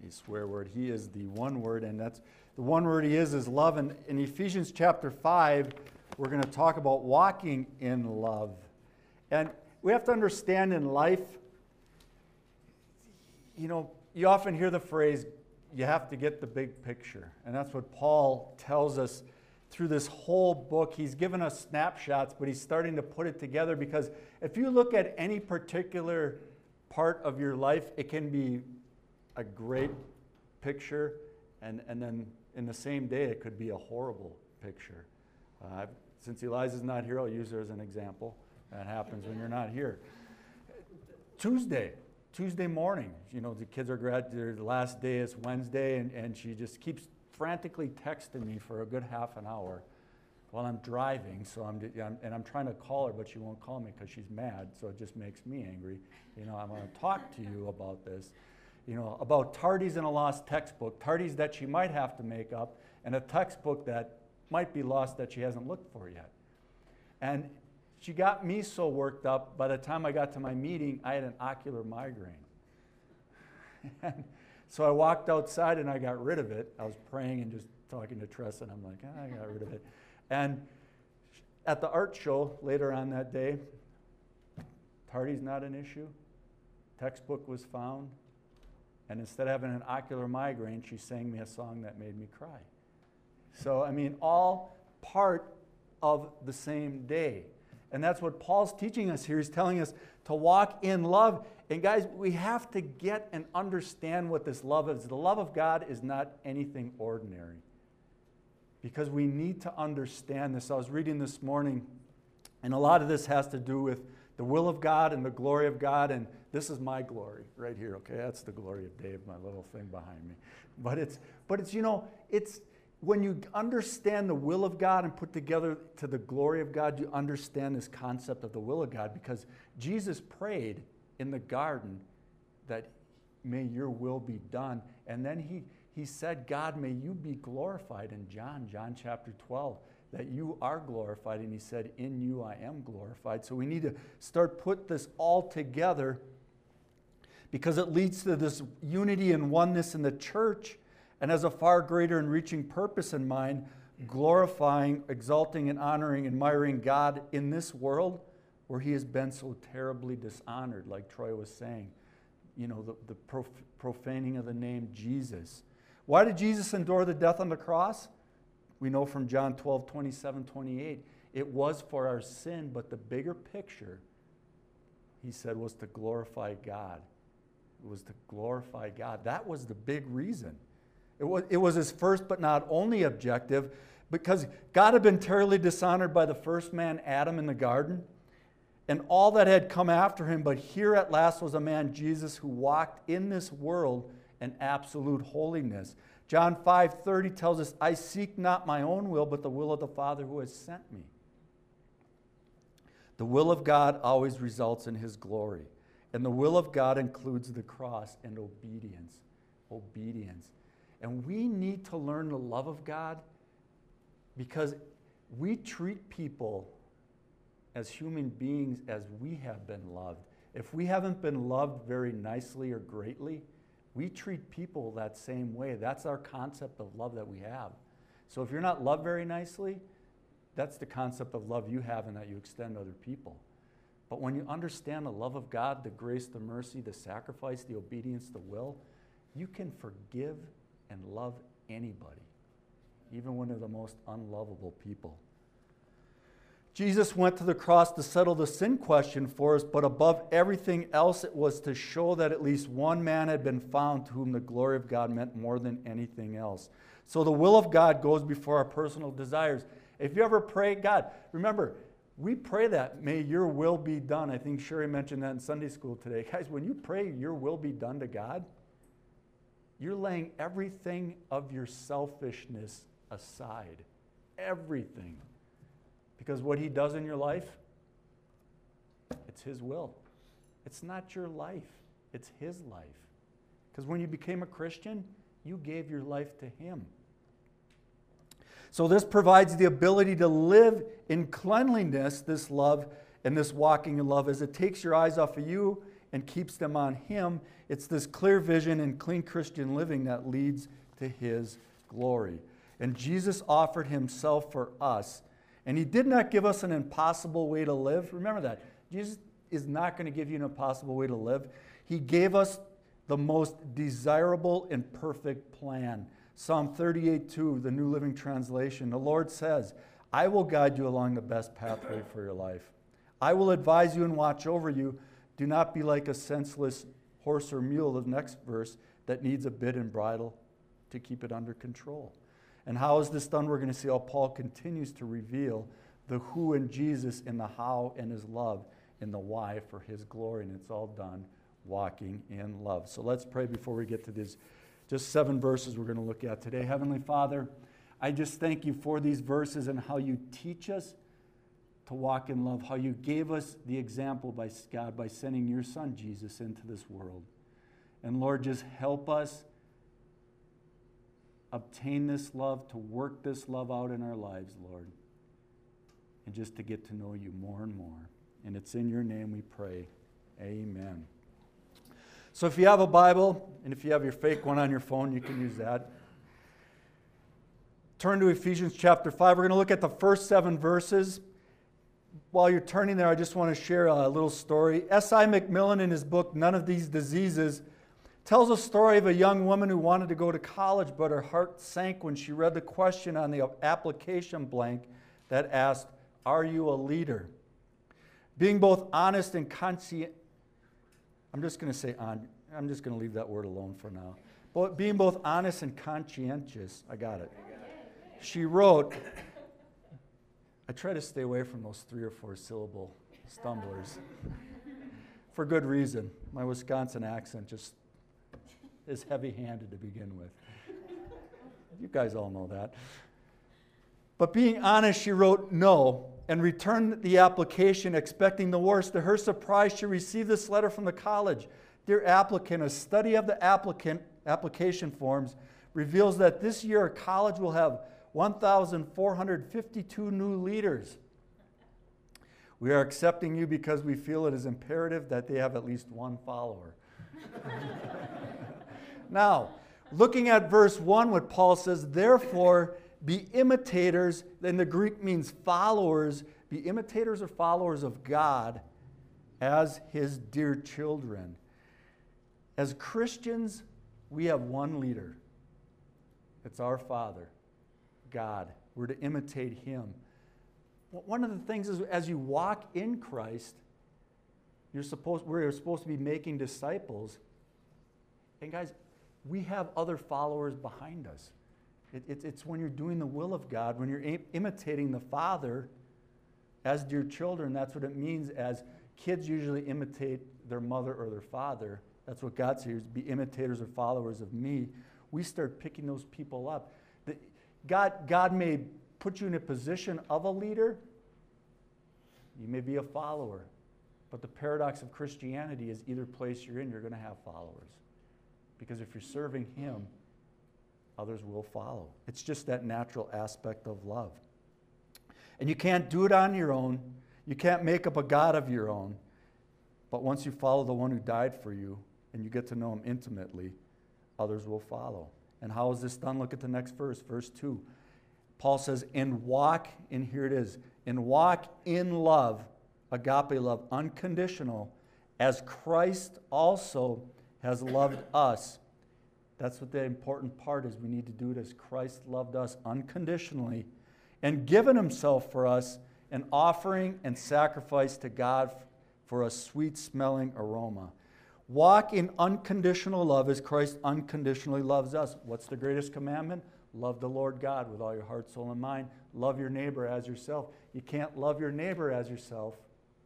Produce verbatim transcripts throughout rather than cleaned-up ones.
a swear word. He is the one word, and that's the one word he is is love. And in Ephesians chapter five, we're going to talk about walking in love. And we have to understand in life, you know, you often hear the phrase, you have to get the big picture. And that's what Paul tells us through this whole book. He's given us snapshots, but he's starting to put it together, because if you look at any particular part of your life, it can be a great picture, and, and then in the same day, it could be a horrible picture. Uh, I've, since Eliza's not here, I'll use her as an example. That happens when you're not here. Tuesday. Tuesday morning, you know, the kids are grad, their last day is Wednesday, and, and she just keeps frantically texting me for a good half an hour while I'm driving. So I'm, I'm and I'm trying to call her, but she won't call me because she's mad. So it just makes me angry. You know, I want to talk to you about this. You know, about tardies in a lost textbook, tardies that she might have to make up, and a textbook that might be lost that she hasn't looked for yet. And she got me so worked up, by the time I got to my meeting, I had an ocular migraine. And so I walked outside and I got rid of it. I was praying and just talking to Tressa, and I'm like, ah, I got rid of it. And at the art show later on that day, tardy's not an issue. Textbook was found. And instead of having an ocular migraine, she sang me a song that made me cry. So, I mean, all part of the same day. And that's what Paul's teaching us here. He's telling us to walk in love. And guys, we have to get and understand what this love is. The love of God is not anything ordinary, because we need to understand this. I was reading this morning, and a lot of this has to do with the will of God and the glory of God. And this is my glory right here, okay? That's the glory of Dave, my little thing behind me. But it's, but it's, you know, it's, when you understand the will of God and put together to the glory of God, you understand this concept of the will of God, because Jesus prayed in the garden that may your will be done. And then he, he said, God, may you be glorified in John, John chapter twelve, that you are glorified. And he said, in you I am glorified. So we need to start put this all together, because it leads to this unity and oneness in the church, and has a far greater and reaching purpose in mind, glorifying, exalting, and honoring, admiring God in this world where he has been so terribly dishonored, like Troy was saying. You know, the, the prof- profaning of the name Jesus. Why did Jesus endure the death on the cross? We know from John twelve, twenty-seven, twenty-eight. It was for our sin, but the bigger picture, he said, was to glorify God. It was to glorify God. That was the big reason. It was, it was his first but not only objective, because God had been terribly dishonored by the first man, Adam, in the garden, and all that had come after him. But here at last was a man, Jesus, who walked in this world in absolute holiness. John five thirty tells us, I seek not my own will, but the will of the Father who has sent me. The will of God always results in his glory. And the will of God includes the cross and obedience. Obedience. And we need to learn the love of God, because we treat people as human beings as we have been loved. If we haven't been loved very nicely or greatly, we treat people that same way. That's our concept of love that we have. So if you're not loved very nicely, that's the concept of love you have and that you extend to other people. But when you understand the love of God, the grace, the mercy, the sacrifice, the obedience, the will, you can forgive and love anybody, even when they're the most unlovable people. Jesus went to the cross to settle the sin question for us, but above everything else, it was to show that at least one man had been found to whom the glory of God meant more than anything else. So the will of God goes before our personal desires. If you ever pray, God, remember, we pray that, may your will be done. I think Sherry mentioned that in Sunday school today. Guys, when you pray your will be done to God, you're laying everything of your selfishness aside. Everything. Because what he does in your life, it's his will. It's not your life. It's his life. Because when you became a Christian, you gave your life to him. So this provides the ability to live in cleanliness, this love and this walking in love, as it takes your eyes off of you and keeps them on Him. It's this clear vision and clean Christian living that leads to His glory. And Jesus offered Himself for us. And He did not give us an impossible way to live. Remember that. Jesus is not going to give you an impossible way to live. He gave us the most desirable and perfect plan. Psalm thirty-eight two, the New Living Translation. The Lord says, I will guide you along the best pathway for your life. I will advise you and watch over you. Do not be like a senseless horse or mule, the next verse, that needs a bit and bridle to keep it under control. And how is this done? We're going to see how Paul continues to reveal the who in Jesus and the how in His love and the why for His glory. And it's all done walking in love. So let's pray before we get to these just seven verses we're going to look at today. Heavenly Father, I just thank you for these verses and how you teach us to walk in love, how you gave us the example by God by sending your Son Jesus into this world. And Lord, just help us obtain this love, to work this love out in our lives, Lord, and just to get to know you more and more. And it's in your name we pray. Amen. So if you have a Bible, and if you have your fake one on your phone, you can use that. Turn to Ephesians chapter five. We're going to look at the first seven verses. While you're turning there, I just want to share a little story. S I McMillan, in his book, None of These Diseases, tells a story of a young woman who wanted to go to college, but her heart sank when she read the question on the application blank that asked, are you a leader? Being both honest and conscient, I'm just going to say on, I'm just going to leave that word alone for now. But being both honest and conscientious, I got it. She wrote, I try to stay away from those three or four syllable stumblers for good reason. My Wisconsin accent just is heavy-handed to begin with. You guys all know that. But being honest, she wrote no and returned the application expecting the worst. To her surprise, she received this letter from the college. Dear applicant, a study of the applicant application forms reveals that this year our college will have one thousand four hundred fifty-two new leaders. We are accepting you because we feel it is imperative that they have at least one follower. Now, looking at verse one, what Paul says, therefore, be imitators, in the Greek means followers, be imitators or followers of God as His dear children. As Christians, we have one leader. It's our Father, God. We're to imitate Him. One of the things is, as you walk in Christ, you're supposed, we're supposed to be making disciples. And guys, we have other followers behind us. It, it, it's when you're doing the will of God, when you're im- imitating the Father as dear children. That's what it means as kids usually imitate their mother or their father. That's what God says, be imitators or followers of me. We start picking those people up. The, God, God may put you in a position of a leader. You may be a follower. But the paradox of Christianity is either place you're in, you're going to have followers. Because if you're serving Him, others will follow. It's just that natural aspect of love. And you can't do it on your own. You can't make up a God of your own. But once you follow the one who died for you and you get to know Him intimately, others will follow. And how is this done? Look at the next verse, verse two. Paul says, and walk, and here it is, and walk in love, agape love, unconditional, as Christ also has loved us. That's what the important part is. We need to do it as Christ loved us unconditionally and given Himself for us, an offering and sacrifice to God for a sweet-smelling aroma. Walk in unconditional love as Christ unconditionally loves us. What's the greatest commandment? Love the Lord God with all your heart, soul, and mind. Love your neighbor as yourself. You can't love your neighbor as yourself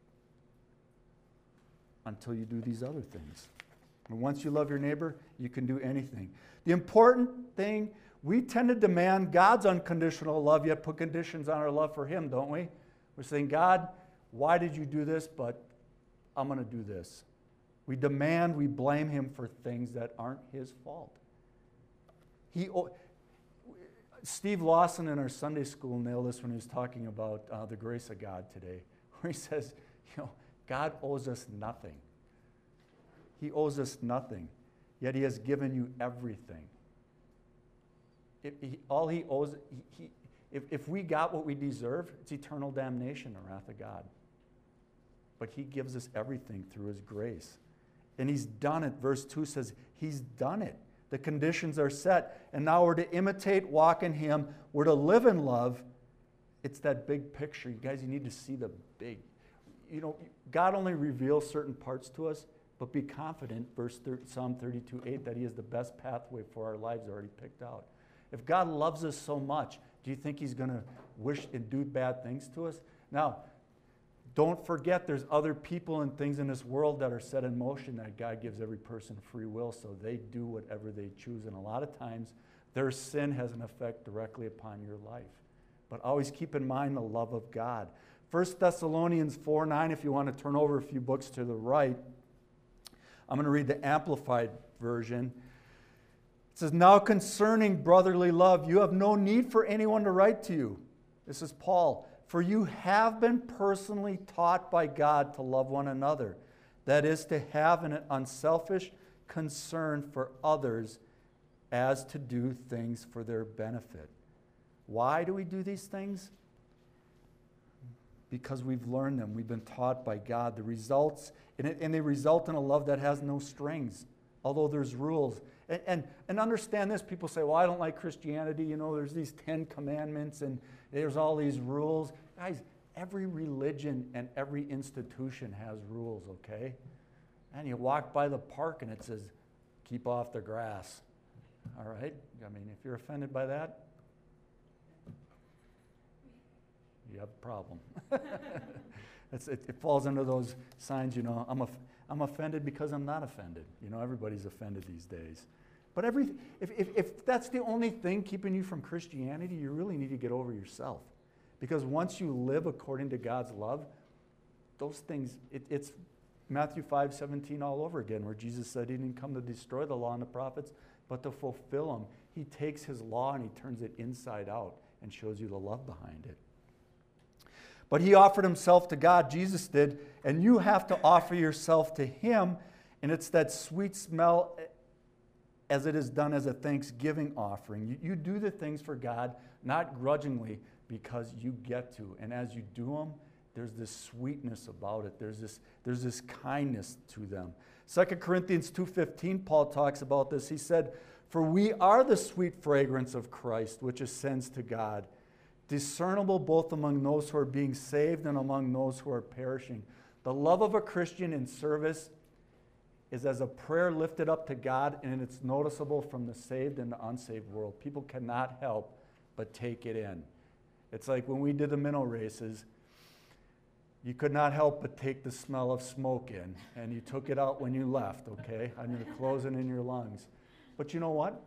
until you do these other things. And once you love your neighbor, you can do anything. The important thing, we tend to demand God's unconditional love, yet put conditions on our love for Him, don't we? We're saying, God, why did you do this? But I'm going to do this. We demand, we blame Him for things that aren't His fault. He, Steve Lawson in our Sunday school nailed this when he was talking about uh, the grace of God today, where he says, you know, God owes us nothing. He owes us nothing, yet he has given you everything. If he, all he owes, he, he, if, if we got what we deserve, it's eternal damnation, the wrath of God. But he gives us everything through his grace. And he's done it. Verse two says, he's done it. The conditions are set. And now we're to imitate, walk in him. We're to live in love. It's that big picture. You guys, you need to see the big. You know, God only reveals certain parts to us, but be confident, verse thirty, Psalm thirty-two eight, that he has the best pathway for our lives already picked out. If God loves us so much, do you think he's going to wish and do bad things to us? Now, don't forget there's other people and things in this world that are set in motion that God gives every person free will, so they do whatever they choose. And a lot of times, their sin has an effect directly upon your life. But always keep in mind the love of God. First Thessalonians four nine, if you want to turn over a few books to the right, I'm going to read the Amplified Version. It says, now concerning brotherly love, you have no need for anyone to write to you. This is Paul. For you have been personally taught by God to love one another. That is, to have an unselfish concern for others as to do things for their benefit. Why do we do these things? Because we've learned them. We've been taught by God. The results, and, it, and they result in a love that has no strings, although there's rules. And, and, and understand this, people say, well, I don't like Christianity. You know, there's these Ten Commandments and there's all these rules. Guys, every religion and every institution has rules, okay? And you walk by the park and it says, keep off the grass. All right? I mean, if you're offended by that, you have a problem. it's, it, it falls under those signs, you know, I'm, off- I'm offended because I'm not offended. You know, everybody's offended these days. But every, if, if, if that's the only thing keeping you from Christianity, you really need to get over yourself. Because once you live according to God's love, those things, it, it's Matthew five seventeen all over again, where Jesus said he didn't come to destroy the law and the prophets, but to fulfill them. He takes his law and he turns it inside out and shows you the love behind it. But he offered himself to God, Jesus did, and you have to offer yourself to him, and it's that sweet smell as it is done as a thanksgiving offering. You, you do the things for God, not grudgingly, because you get to. And as you do them, there's this sweetness about it. There's this, there's this kindness to them. Second Corinthians two fifteen, Paul talks about this. He said, for we are the sweet fragrance of Christ, which ascends to God, discernible both among those who are being saved and among those who are perishing. The love of a Christian in service is as a prayer lifted up to God, and it's noticeable from the saved and the unsaved world. People cannot help but take it in. It's like when we did the minnow races, you could not help but take the smell of smoke in, and you took it out when you left, okay, on your clothes and in your lungs. But you know what?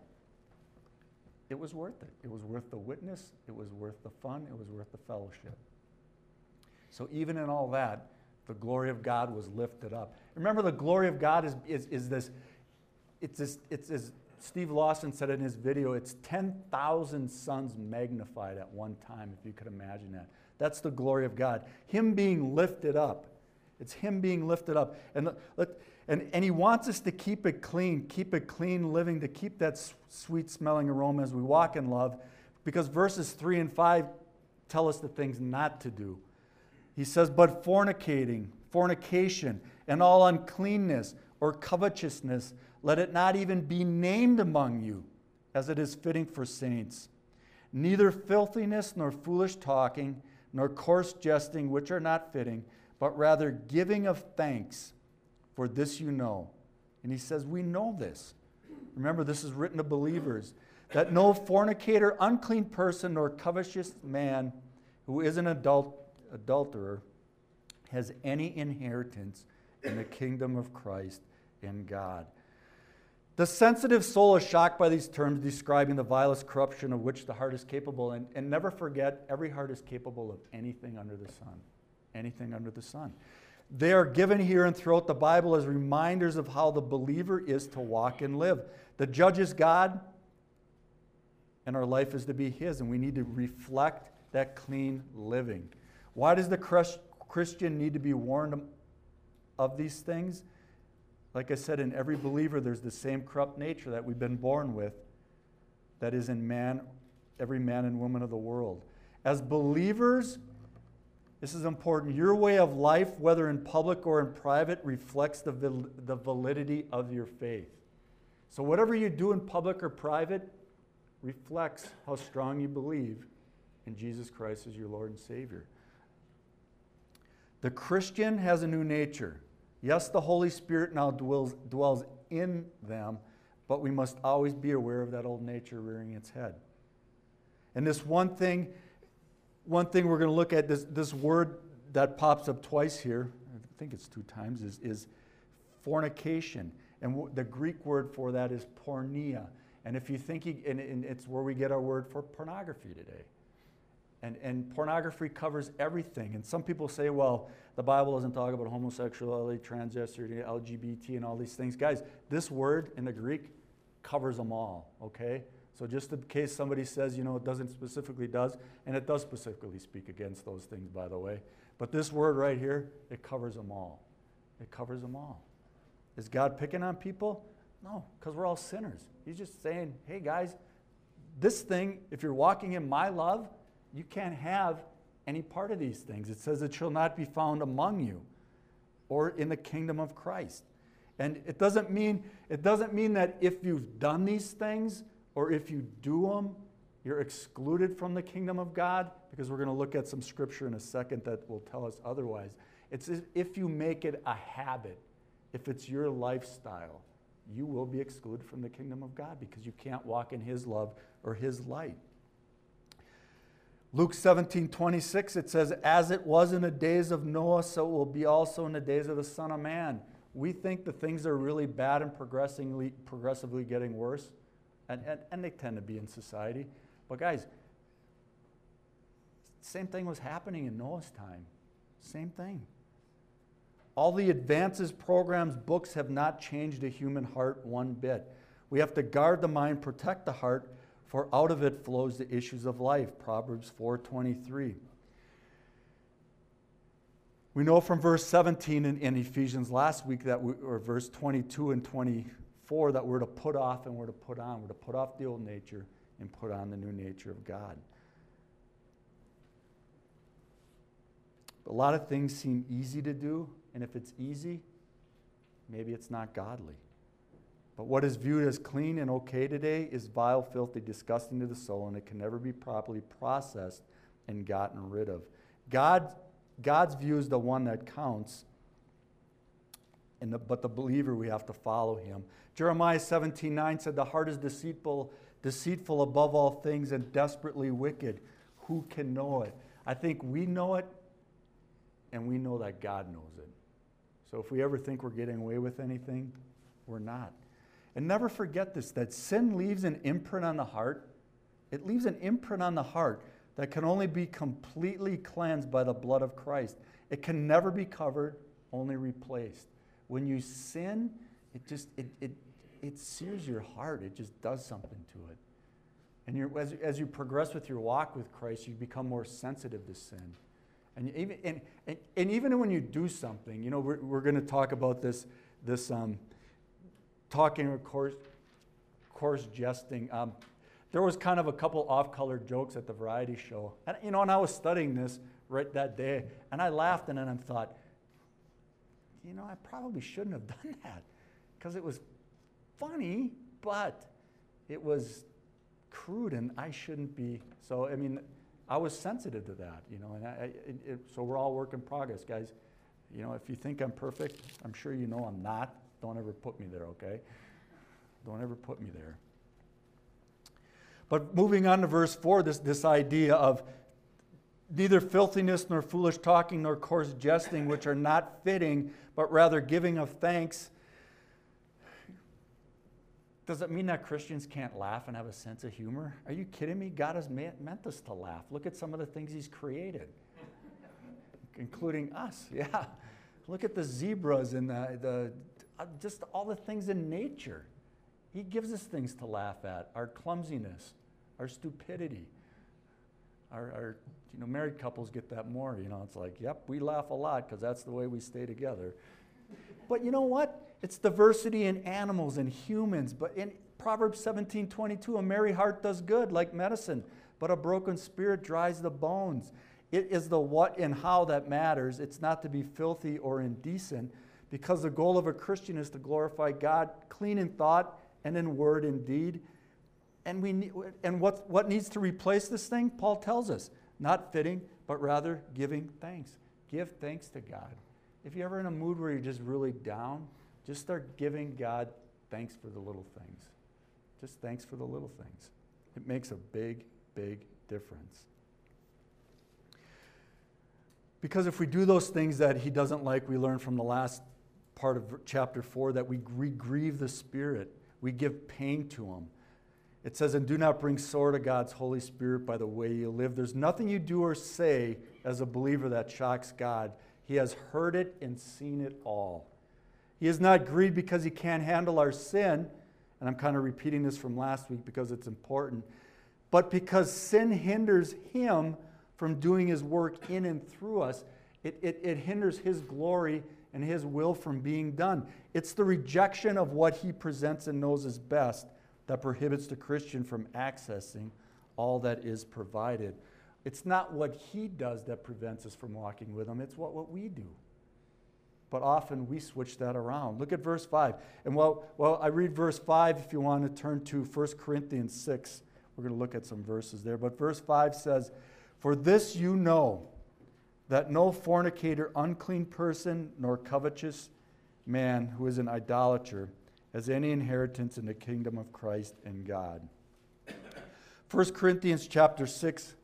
It was worth it. It was worth the witness. It was worth the fun. It was worth the fellowship. So even in all that, the glory of God was lifted up. Remember, the glory of God is, is, is this, it's this, it's as Steve Lawson said in his video, it's ten thousand suns magnified at one time, if you could imagine that. That's the glory of God. Him being lifted up. It's him being lifted up. And, and, and he wants us to keep it clean, keep it clean living, to keep that sweet smelling aroma as we walk in love, because verses three and five tell us the things not to do. He says, but fornicating, fornication, and all uncleanness or covetousness, let it not even be named among you, as it is fitting for saints. Neither filthiness, nor foolish talking, nor coarse jesting, which are not fitting, but rather giving of thanks, for this you know. And he says, we know this. Remember, this is written to believers, that no fornicator, unclean person, nor covetous man who is an adult, adulterer has any inheritance in the kingdom of Christ and God. The sensitive soul is shocked by these terms describing the vilest corruption of which the heart is capable. And, and never forget, every heart is capable of anything under the sun. Anything under the sun. They are given here and throughout the Bible as reminders of how the believer is to walk and live. The judge is God, and our life is to be his, and we need to reflect that clean living. Why does the Christian need to be warned of these things? Like I said, in every believer, there's the same corrupt nature that we've been born with that is in man, every man and woman of the world. As believers, this is important, your way of life, whether in public or in private, reflects the, val- the validity of your faith. So whatever you do in public or private reflects how strong you believe in Jesus Christ as your Lord and Savior. The Christian has a new nature. Yes, the Holy Spirit now dwells, dwells in them, but we must always be aware of that old nature rearing its head. And this one thing, one thing we're going to look at, this, this word that pops up twice here, I think it's two times, is, is fornication. And w- the Greek word for that is porneia. And if you think, you, and, and it's where we get our word for pornography today. And, and pornography covers everything. And some people say, well, the Bible doesn't talk about homosexuality, transgender, L G B T, and all these things. Guys, this word in the Greek covers them all, okay? So just in case somebody says, you know, it doesn't specifically does, and it does specifically speak against those things, by the way. But this word right here, it covers them all. It covers them all. Is God picking on people? No, because we're all sinners. He's just saying, hey, guys, this thing, if you're walking in my love, you can't have any part of these things. It says it shall not be found among you or in the kingdom of Christ. And it doesn't mean, it doesn't mean that if you've done these things or if you do them, you're excluded from the kingdom of God, because we're going to look at some scripture in a second that will tell us otherwise. It's if you make it a habit, if it's your lifestyle, you will be excluded from the kingdom of God because you can't walk in his love or his light. Luke seventeen twenty-six, it says, as it was in the days of Noah, so it will be also in the days of the Son of Man. We think the things are really bad and progressively, progressively getting worse, and, and, and they tend to be in society. But guys, same thing was happening in Noah's time. Same thing. All the advances, programs, books have not changed the human heart one bit. We have to guard the mind, protect the heart, for out of it flows the issues of life. Proverbs four twenty-three. We know from verse seventeen in, in Ephesians last week, that we, or verse twenty-two and twenty-four, that we're to put off and we're to put on. We're to put off the old nature and put on the new nature of God. A lot of things seem easy to do, and if it's easy, maybe it's not godly. But what is viewed as clean and okay today is vile, filthy, disgusting to the soul, and it can never be properly processed and gotten rid of. God, God's view is the one that counts, and the, but the believer, we have to follow him. Jeremiah seventeen nine said, the heart is deceitful, deceitful above all things and desperately wicked. Who can know it? I think we know it, and we know that God knows it. So if we ever think we're getting away with anything, we're not. And never forget this, that sin leaves an imprint on the heart. It leaves an imprint on the heart that can only be completely cleansed by the blood of Christ. It can never be covered, only replaced. When you sin, it just, it, it, it sears your heart. It just does something to it. And you're, as, as you progress with your walk with Christ, you become more sensitive to sin. And even, and, and, and even when you do something, you know, we're, we're going to talk about this, this um, talking or coarse, coarse jesting. Um, there was kind of a couple off-color jokes at the variety show. And, you know, and I was studying this right that day, and I laughed, and then I thought, you know, I probably shouldn't have done that, because it was funny, but it was crude, and I shouldn't be. So, I mean, I was sensitive to that, you know, and I, it, it, so we're all work in progress, guys. You know, if you think I'm perfect, I'm sure you know I'm not. Don't ever put me there, okay? Don't ever put me there. But moving on to verse four, this, this idea of neither filthiness nor foolish talking nor coarse jesting, which are not fitting, but rather giving of thanks. Does it mean that Christians can't laugh and have a sense of humor? Are you kidding me? God has meant us to laugh. Look at some of the things he's created, including us. Yeah. Look at the zebras and the, the uh, just all the things in nature. He gives us things to laugh at. Our clumsiness, our stupidity. Our, our you know, married couples get that more. You know, it's like, yep, we laugh a lot because that's the way we stay together. But you know what? It's diversity in animals and humans. But in Proverbs seventeen twenty-two, a merry heart does good like medicine, but a broken spirit dries the bones. It is the what and how that matters. It's not to be filthy or indecent, because the goal of a Christian is to glorify God, clean in thought and in word and deed. And we need, and what, what needs to replace this thing? Paul tells us, not fitting, but rather giving thanks. Give thanks to God. If you're ever in a mood where you're just really down, just start giving God thanks for the little things. Just thanks for the little things. It makes a big, big difference. Because if we do those things that he doesn't like, we learn from the last part of chapter four that we grieve the Spirit. We give pain to him. It says, and do not bring sorrow to God's Holy Spirit by the way you live. There's nothing you do or say as a believer that shocks God. He has heard it and seen it all. He is not grieved because he can't handle our sin. And I'm kind of repeating this from last week because it's important. But because sin hinders him from doing his work in and through us, it, it, it hinders his glory and his will from being done. It's the rejection of what he presents and knows is best that prohibits the Christian from accessing all that is provided. It's not what he does that prevents us from walking with him. It's what, what we do. But often we switch that around. Look at verse five. And while, while I read verse five, if you want to turn to First Corinthians six, we're going to look at some verses there. But verse five says, for this you know, that no fornicator, unclean person, nor covetous man who is an idolater has any inheritance in the kingdom of Christ and God. First Corinthians chapter six,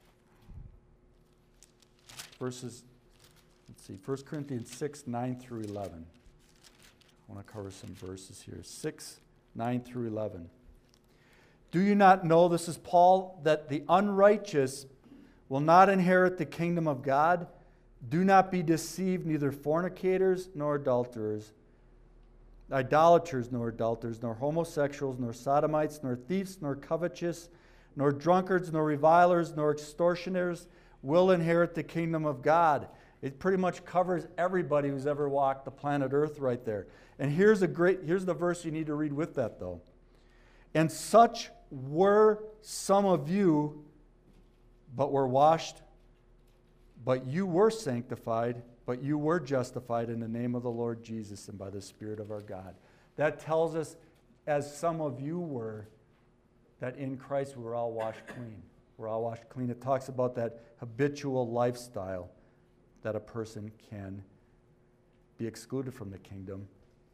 verses, let's see, First Corinthians six, nine through eleven. I want to cover some verses here. six, nine through eleven. Do you not know, this is Paul, that the unrighteous will not inherit the kingdom of God? Do not be deceived, neither fornicators nor adulterers, idolaters nor adulterers, nor homosexuals, nor sodomites, nor thieves, nor covetous, nor drunkards, nor revilers, nor extortioners will inherit the kingdom of God. It pretty much covers everybody who's ever walked the planet Earth right there. And here's a great, here's the verse you need to read with that though. And such were some of you, but were washed, but you were sanctified, but you were justified in the name of the Lord Jesus and by the Spirit of our God. That tells us, as some of you were, that in Christ we were all washed clean. We're all washed clean. It talks about that habitual lifestyle that a person can be excluded from the kingdom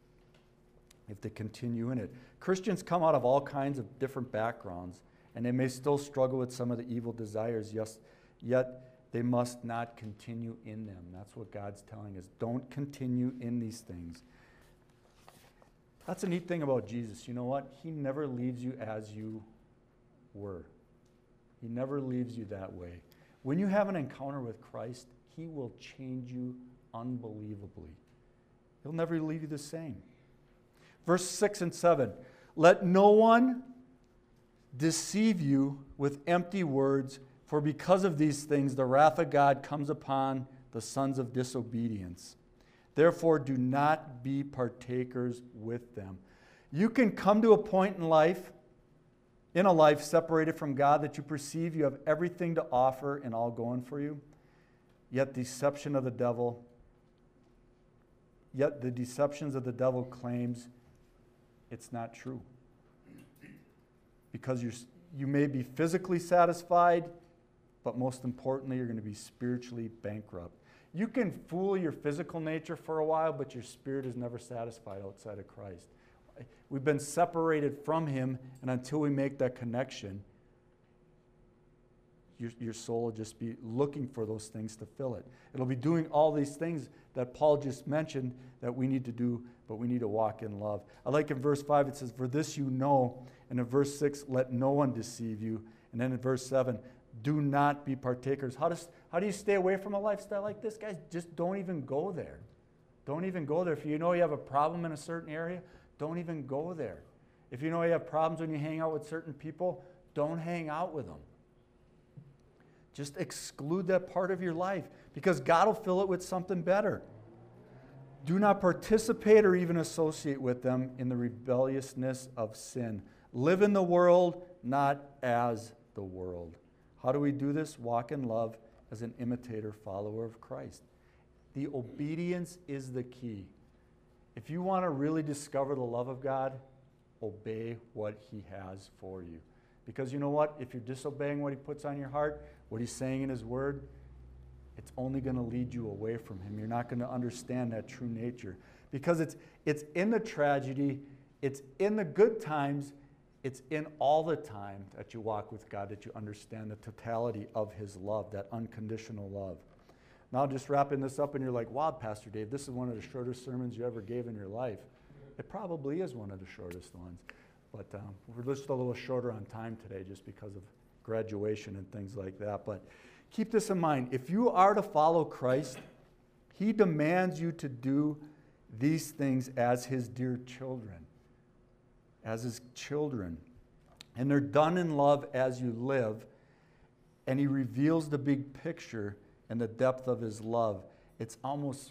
if they continue in it. Christians come out of all kinds of different backgrounds, and they may still struggle with some of the evil desires, yes, yet they must not continue in them. That's what God's telling us. Don't continue in these things. That's a neat thing about Jesus. You know what? He never leaves you as you were. He never leaves you that way. When you have an encounter with Christ, he will change you unbelievably. He'll never leave you the same. Verse six and seven. Let no one deceive you with empty words, for because of these things the wrath of God comes upon the sons of disobedience. Therefore do not be partakers with them. You can come to a point in life, in a life separated from God, that you perceive you have everything to offer and all going for you, yet deception of the devil, yet the deceptions of the devil claims it's not true. Because you're, you may be physically satisfied, but most importantly, you're going to be spiritually bankrupt. You can fool your physical nature for a while, but your spirit is never satisfied outside of Christ. We've been separated from him, and until we make that connection, your, your soul will just be looking for those things to fill it. It'll be doing all these things that Paul just mentioned that we need to do, but we need to walk in love. I like in verse five, it says, for this you know. And in verse six, let no one deceive you. And then in verse seven, do not be partakers. How does how do you stay away from a lifestyle like this, guys? Just don't even go there. Don't even go there. If you know you have a problem in a certain area, don't even go there. If you know you have problems when you hang out with certain people, don't hang out with them. Just exclude that part of your life, because God will fill it with something better. Do not participate or even associate with them in the rebelliousness of sin. Live in the world, not as the world. How do we do this? Walk in love as an imitator, follower of Christ. The obedience is the key. If you want to really discover the love of God, obey what he has for you. Because you know what? If you're disobeying what he puts on your heart, what he's saying in his word, it's only going to lead you away from him. You're not going to understand that true nature. Because it's, it's in the tragedy, it's in the good times, it's in all the time that you walk with God that you understand the totality of his love, that unconditional love. Now, just wrapping this up, and you're like, wow, Pastor Dave, this is one of the shortest sermons you ever gave in your life. It probably is one of the shortest ones. But um, we're just a little shorter on time today just because of graduation and things like that. But keep this in mind. If you are to follow Christ, he demands you to do these things as his dear children. As his children. And they're done in love as you live. And he reveals the big picture and the depth of his love. It's almost,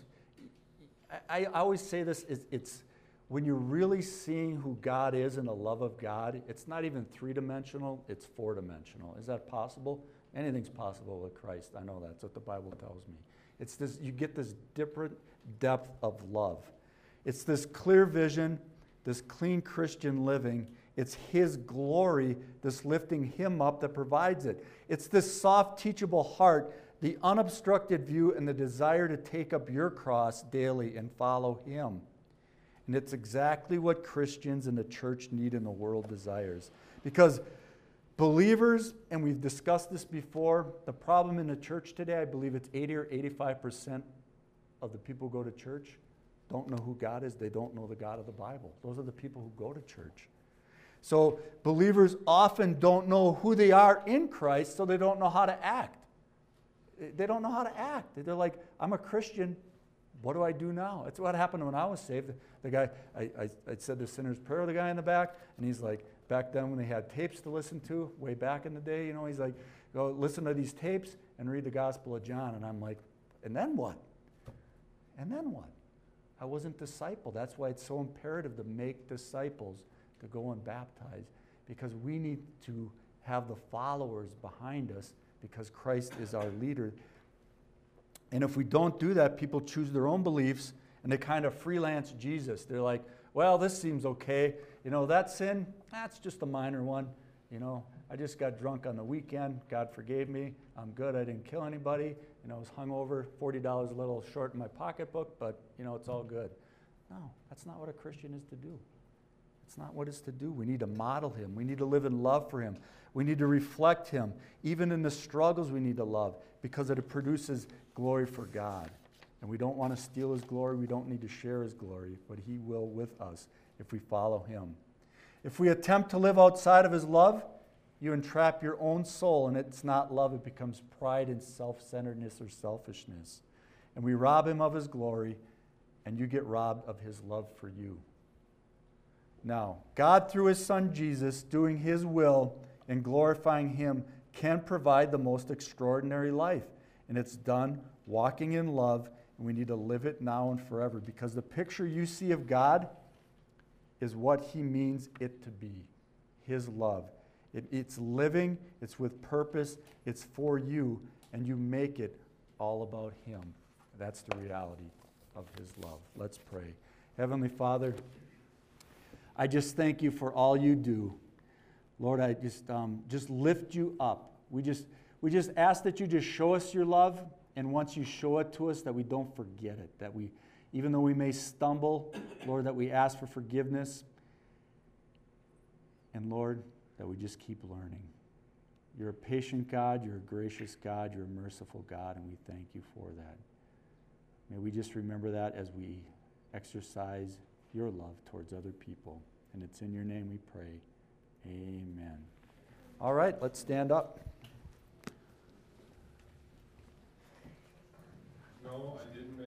I, I always say this, it's, it's when you're really seeing who God is and the love of God, it's not even three-dimensional, it's four-dimensional. Is that possible? Anything's possible with Christ. I know that's what the Bible tells me. It's this, you get this different depth of love. It's this clear vision, this clean Christian living. It's his glory, this lifting him up that provides it. It's this soft, teachable heart, the unobstructed view, and the desire to take up your cross daily and follow him. And it's exactly what Christians in the church need and the world desires. Because believers, and we've discussed this before, the problem in the church today, I believe it's eighty or eighty-five percent of the people who go to church don't know who God is. They don't know the God of the Bible. Those are the people who go to church. So believers often don't know who they are in Christ, so they don't know how to act. They don't know how to act. They're like, I'm a Christian. What do I do now? That's what happened when I was saved. The guy, I, I, I said the sinner's prayer, the guy in the back, and he's like, back then when they had tapes to listen to, way back in the day, you know, he's like, go listen to these tapes and read the Gospel of John. And I'm like, and then what? And then what? I wasn't discipled. That's why it's so imperative to make disciples, to go and baptize, because we need to have the followers behind us because Christ is our leader. And if we don't do that, people choose their own beliefs and they kind of freelance Jesus. They're like, well, this seems okay. You know, that sin, that's just a minor one. You know, I just got drunk on the weekend. God forgave me. I'm good. I didn't kill anybody. You know, I was hungover, forty dollars a little short in my pocketbook, but, you know, it's all good. No, that's not what a Christian is to do. It's not what it's to do. We need to model him. We need to live in love for him. We need to reflect him. Even in the struggles, we need to love because it produces glory for God. And we don't want to steal his glory. We don't need to share his glory, but he will with us if we follow him. If we attempt to live outside of his love, you entrap your own soul, and it's not love. It becomes pride and self-centeredness or selfishness. And we rob him of his glory, and you get robbed of his love for you. Now, God, through his Son Jesus, doing his will and glorifying him, can provide the most extraordinary life. And it's done walking in love, and we need to live it now and forever, because the picture you see of God is what he means it to be, his love. It, it's living, it's with purpose, it's for you, and you make it all about him. That's the reality of his love. Let's pray. Heavenly Father, I just thank you for all you do. Lord, I just um, just lift you up. We just we just ask that you just show us your love, and once you show it to us, that we don't forget it. That we, even though we may stumble, Lord, that we ask for forgiveness. And Lord, that we just keep learning. You're a patient God, you're a gracious God, you're a merciful God, and we thank you for that. May we just remember that as we exercise your love towards other people. And it's in your name we pray. Amen. All right, let's stand up. No, I didn't.